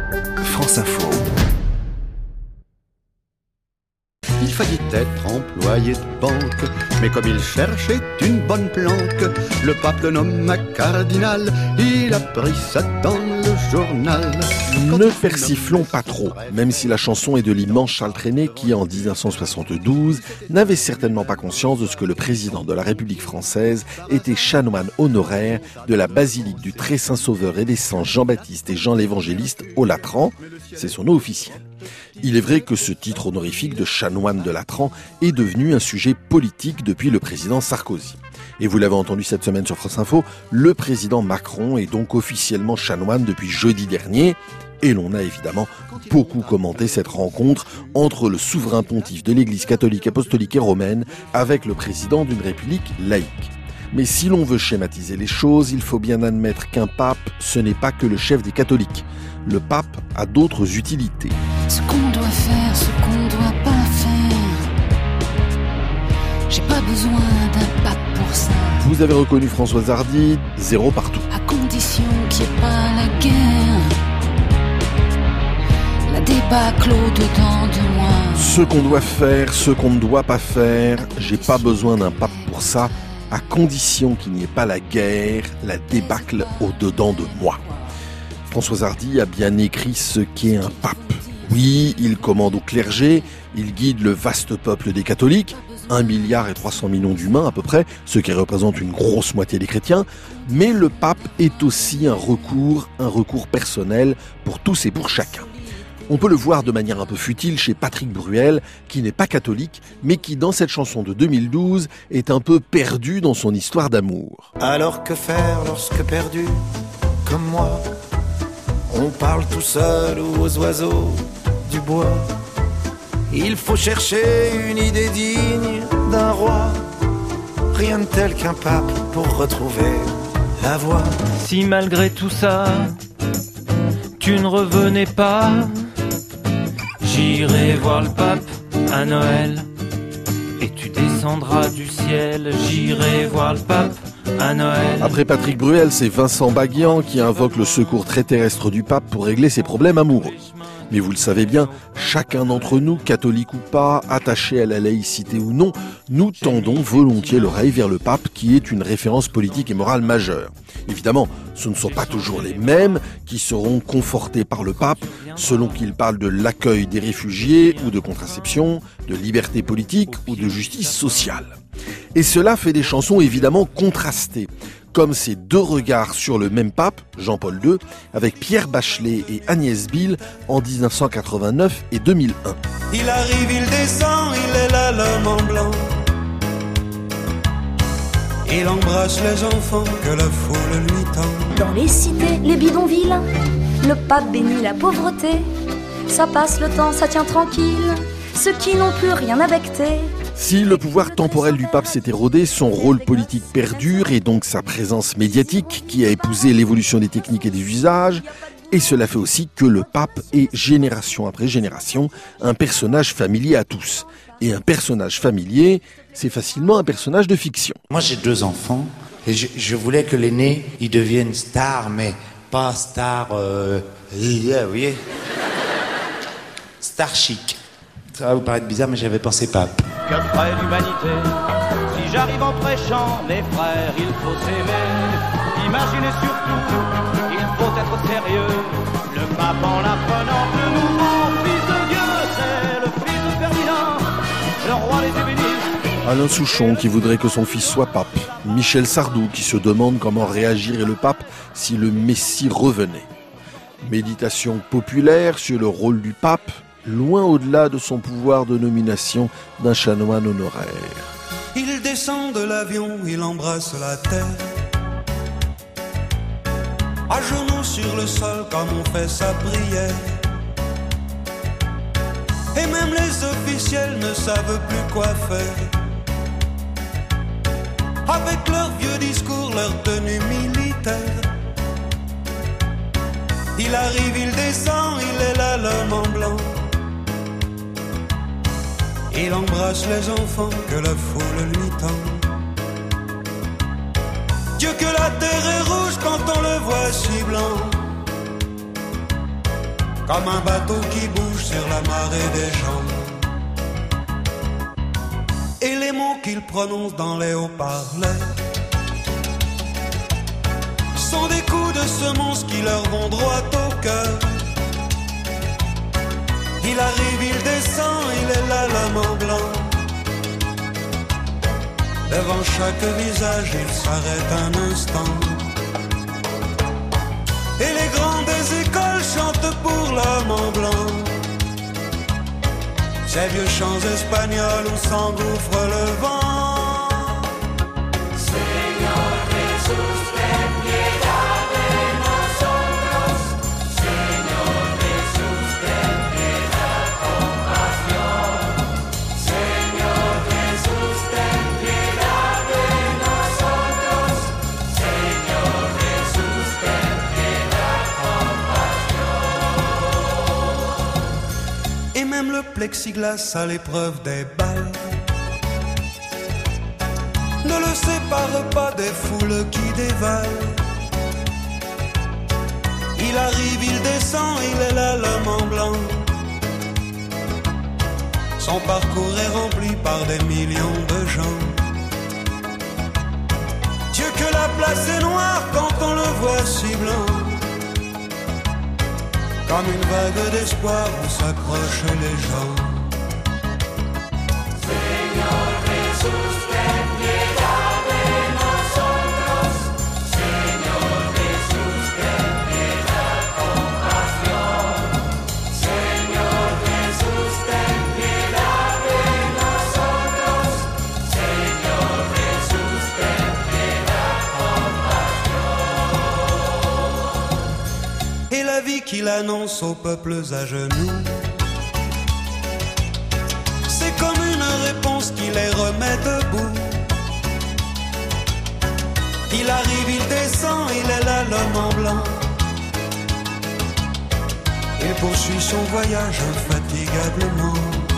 France Info. Il faillit être employé de banque, mais comme il cherchait une bonne planque, le pape le nomme cardinal, il a pris ça dans le journal. Ne persiflons pas trop, même si la chanson est de l'immense Charles Trenet qui, en 1972, n'avait certainement pas conscience de ce que le président de la République française était chanoine honoraire de la basilique du Très-Saint-Sauveur et des Saints Jean-Baptiste et Jean l'Évangéliste au Latran, c'est son nom officiel. Il est vrai que ce titre honorifique de chanoine de Latran est devenu un sujet politique depuis le président Sarkozy. Et vous l'avez entendu cette semaine sur France Info, le président Macron est donc officiellement chanoine depuis jeudi dernier. Et l'on a évidemment beaucoup commenté cette rencontre entre le souverain pontife de l'Église catholique, apostolique et romaine avec le président d'une république laïque. Mais si l'on veut schématiser les choses, il faut bien admettre qu'un pape, ce n'est pas que le chef des catholiques. Le pape a d'autres utilités. Ce qu'on doit faire, ce qu'on doit pas faire. J'ai pas besoin d'un pape pour ça. Vous avez reconnu Françoise Hardy, 0 partout. À condition qu'il n'y ait pas la guerre. La débâcle au-dedans de moi. Ce qu'on doit faire, ce qu'on ne doit pas faire. J'ai pas besoin d'un pape pour ça, à condition qu'il n'y ait pas la guerre, la débâcle au-dedans de moi. Françoise Hardy a bien écrit ce qu'est un pape. Oui, il commande au clergé, il guide le vaste peuple des catholiques, 1,3 milliard d'humains à peu près, ce qui représente une grosse moitié des chrétiens, mais le pape est aussi un recours personnel pour tous et pour chacun. On peut le voir de manière un peu futile chez Patrick Bruel, qui n'est pas catholique, mais qui dans cette chanson de 2012 est un peu perdu dans son histoire d'amour. Alors que faire lorsque perdu, comme moi, on parle tout seul ou aux oiseaux du bois. Il faut chercher une idée digne d'un roi, rien de tel qu'un pape pour retrouver la voie. Si malgré tout ça, tu ne revenais pas, j'irai voir le pape à Noël et tu descendras du ciel. J'irai voir le pape à Noël. Après Patrick Bruel, c'est Vincent Baguian qui invoque le secours très terrestre du pape pour régler ses problèmes amoureux. Mais vous le savez bien, chacun d'entre nous, catholique ou pas, attaché à la laïcité ou non, nous tendons volontiers l'oreille vers le pape qui est une référence politique et morale majeure. Évidemment, ce ne sont pas toujours les mêmes qui seront confortés par le pape selon qu'il parle de l'accueil des réfugiés ou de contraception, de liberté politique ou de justice sociale. Et cela fait des chansons évidemment contrastées, comme ces deux regards sur le même pape, Jean-Paul II, avec Pierre Bachelet et Agnès Bill en 1989 et 2001. Il arrive, il descend, il est là l'homme en blanc. Il embrasse les enfants que la foule lui tend. Dans les cités, les bidonvilles, le pape bénit la pauvreté. Ça passe le temps, ça tient tranquille, ceux qui n'ont plus rien à becter. Si le pouvoir temporel du pape s'est érodé, son rôle politique perdure et donc sa présence médiatique qui a épousé l'évolution des techniques et des usages. Et cela fait aussi que le pape est, génération après génération, un personnage familier à tous. Et un personnage familier, c'est facilement un personnage de fiction. Moi j'ai 2 enfants et je voulais que l'aîné il devienne star, mais pas star, vous voyez, star chic. Ça va vous paraître bizarre, mais j'avais pensé pape. Que ferait l'humanité si j'arrive en prêchant, mes frères, il faut s'aimer. Imaginez surtout, il faut être sérieux. Le pape en l'apprenant de nouveau, fils de Dieu, c'est le fils de Ferdinand, le roi les bénit. Alain Souchon qui voudrait que son fils soit pape. Michel Sardou qui se demande comment réagirait le pape si le Messie revenait. Méditation populaire sur le rôle du pape, loin au-delà de son pouvoir de nomination d'un chanoine honoraire. Il descend de l'avion, il embrasse la terre. À genoux sur le sol comme on fait sa prière. Et même les officiels ne savent plus quoi faire. Avec leurs vieux discours, leur tenue militaire. Il arrive, il descend, il est là l'homme en blanc. Il embrasse les enfants que la foule lui tend. Dieu que la terre est rouge quand on le voit si blanc. comme un bateau qui bouge sur la marée des gens. Et les mots qu'il prononce dans les haut-parleurs sont des coups de semonce qui leur vont droit au cœur. Il arrive, il descend, il est là, l'homme en blanc. Devant chaque visage, il s'arrête un instant. Et les grands des écoles chantent pour l'homme en blanc. Ces vieux chants espagnols où s'engouffre le vent. Señor Jesús, ten piedad de nosotros. Señor Jesús, ten piedad, compasión. Señor Jesús, ten piedad de nosotros. Señor Jesús, ten piedad, compasión. Et même le plexiglas à l'épreuve des balles ne le sépare pas des foules qui dévalent. Il arrive, il descend, il est là, l'homme en blanc. Son parcours est rempli par des millions de gens. Dieu que la place est noire quand on le voit si blanc. Comme une vague d'espoir où s'accrochent les gens. Señor Jesús, ten piedad de nosotros. Señor Jesús, ten piedad, compasión. Señor Jesús, ten piedad de nosotros. Señor Jesús, ten piedad, compasión. Et la vie qu'il annonce aux peuples à genoux, c'est comme une réponse qui les remet debout. Il arrive, il descend, il est là, l'homme en blanc. Il poursuit son voyage infatigablement.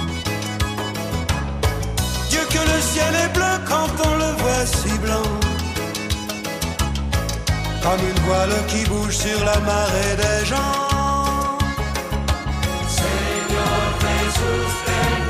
Dieu que le ciel est bleu quand on le voit si blanc. Comme une voile qui bouge sur la marée des gens. Señor Jesús, ten